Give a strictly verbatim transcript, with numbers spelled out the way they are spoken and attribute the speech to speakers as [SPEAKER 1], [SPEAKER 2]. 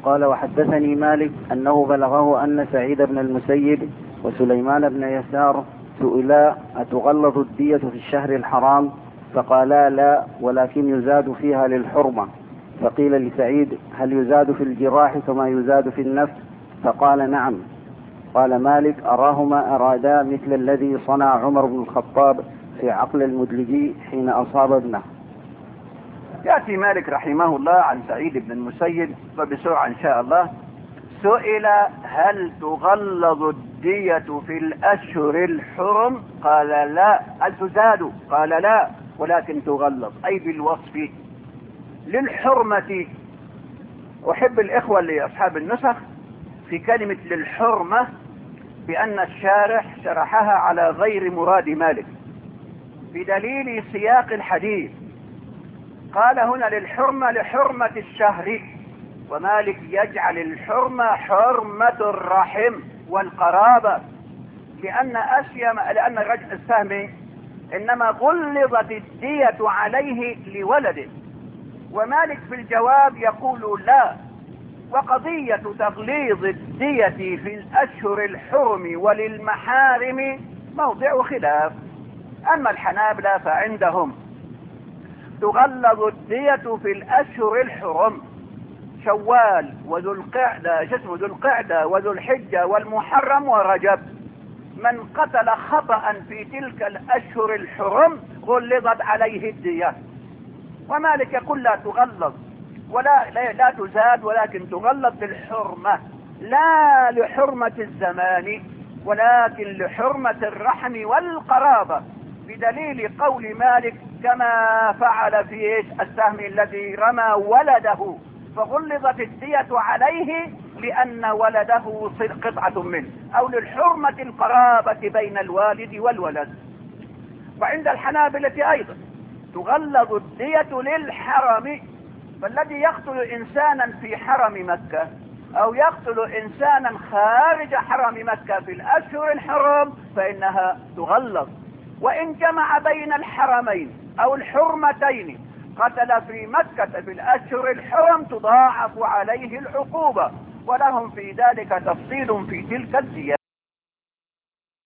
[SPEAKER 1] قال وحدثني مالك أنه بلغه أن سعيد بن المسيب وسليمان بن يسار سئلا أتغلظ الدية في الشهر الحرام؟ فقالا لا، ولكن يزاد فيها للحرمة. فقيل لسعيد هل يزاد في الجراح كما يزاد في النفس؟ فقال نعم. قال مالك أراهما أرادا مثل الذي صنع عمر بن الخطاب في عقل المدلجي حين أصاب ابنه.
[SPEAKER 2] يأتي مالك رحمه الله عن سعيد بن المسيب وبسرعة إن شاء الله، سئل هل تغلظ الدية في الأشهر الحرم؟ قال لا. هل تزاد؟ قال لا، ولكن تغلظ، أي بالوصف للحرمة. أحب الإخوة لأصحاب النسخ في كلمة للحرمة بأن الشارح شرحها على غير مراد مالك بدليل سياق الحديث. قال هنا للحرمة لحرمة الشهر، ومالك يجعل الحرمة حرمة الرحم والقرابة، لأن أسيم لأن الرجل السهم إنما غلظت الدية عليه لولده، ومالك في الجواب يقول لا. وقضية تغليظ الدية في الأشهر الحرم وللمحارم موضع خلاف. أما الحنابلة فعندهم تغلظ الدية في الأشهر الحرم، شوال وذو القعدة جسم ذو القعدة وذو الحجة والمحرم ورجب. من قتل خطأ في تلك الأشهر الحرم غلظت عليه الدية. ومالك يقول لا تغلظ ولا لا, لا تزاد، ولكن تغلظ بالحرمة، لا لحرمة الزمان ولكن لحرمة الرحم والقرابة، بدليل قول مالك كما فعل في السهم الذي رمى ولده فغلظت الدية عليه لأن ولده قطعة منه، أو للحرمة القرابة بين الوالد والولد. وعند الحنابلة أيضا تغلظ الدية للحرم، فالذي يقتل إنسانا في حرم مكة أو يقتل إنسانا خارج حرم مكة في الأشهر الحرم فإنها تغلظ. وإن جمع بين الحرمين أو الحرمتين قتل في مكة في الأشهر الحرم تضاعف عليه العقوبة، ولهم في ذلك تفصيل في تلك الديات.